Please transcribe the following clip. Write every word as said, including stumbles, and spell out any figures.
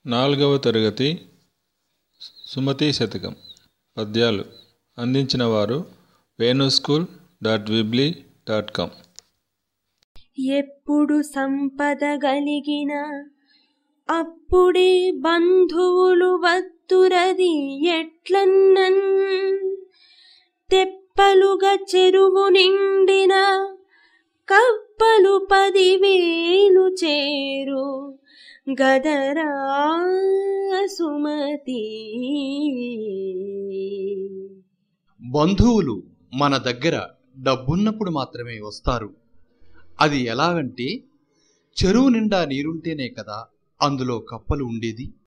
నాలుగవ తరగతి సుమతి శతకం పద్యాలు అందించిన వారు venuschool dot weebly dot com. ఎప్పుడు సంపద గలిగిన అప్పుడే బంధువులు వత్తురది ఎట్లన్నన్, తెప్పలుగా చెరువు నిండిన కప్పలు పదివేలు చేరు గదరా సుమతి. బంధువులు మన దగ్గర డబ్బున్నప్పుడు మాత్రమే వస్తారు. అది ఎలాగంటే చెరువు నిండా నీరుంటేనే కదా అందులో కప్పలు ఉండేది.